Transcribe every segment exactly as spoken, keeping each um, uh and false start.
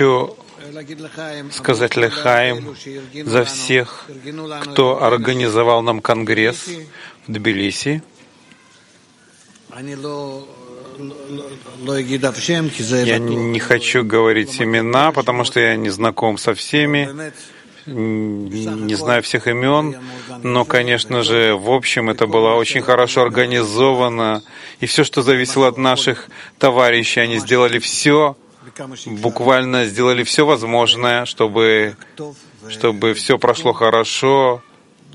хочу сказать Лехаим за всех, кто организовал нам конгресс в Тбилиси. Я не хочу говорить имена, потому что я не знаком со всеми, не знаю всех имен, но, конечно же, в общем, это было очень хорошо организовано, и все, что зависело от наших товарищей, они сделали все, буквально сделали все возможное, чтобы, чтобы все прошло хорошо.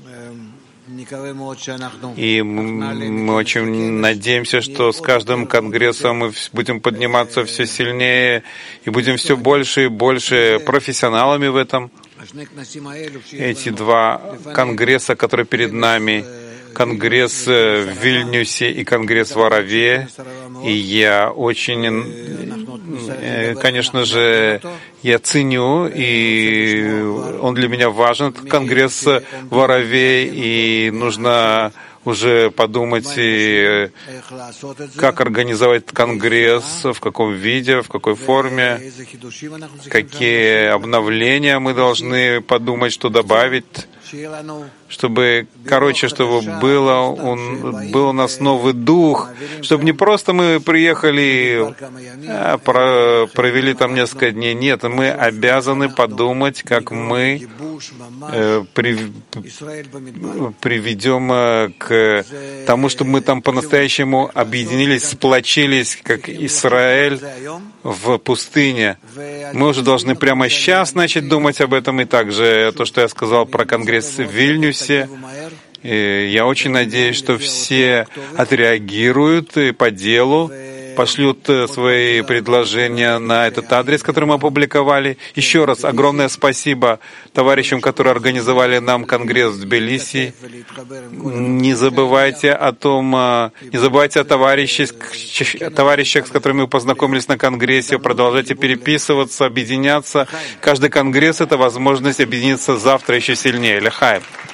И мы очень надеемся, что с каждым конгрессом мы будем подниматься все сильнее и будем все больше и больше профессионалами в этом. Эти два конгресса, которые перед нами, конгресс в Вильнюсе и конгресс в Араве, и я очень, конечно же, я ценю, и он для меня важен, этот конгресс в Араве, и нужно уже подумать, и как организовать конгресс, в каком виде, в какой форме, какие обновления мы должны подумать, что добавить, чтобы, короче, чтобы было, он, был у нас новый дух, чтобы не просто мы приехали, а, про, провели там несколько дней. Нет, мы обязаны подумать, как мы э, при, приведем э, к тому, чтобы мы там по-настоящему объединились, сплочились, как Израиль в пустыне. Мы уже должны прямо сейчас начать думать об этом, и также то, что я сказал про конгресс в Вильнюсе. И я очень надеюсь, что все отреагируют и по делу, пошлют свои предложения на этот адрес, который мы опубликовали. Еще раз огромное спасибо товарищам, которые организовали нам конгресс в Тбилиси. Не забывайте о том, не забывайте о товарищах, товарищах, с которыми мы познакомились на конгрессе. Продолжайте переписываться, объединяться. Каждый конгресс — это возможность объединиться завтра еще сильнее. Лехаим.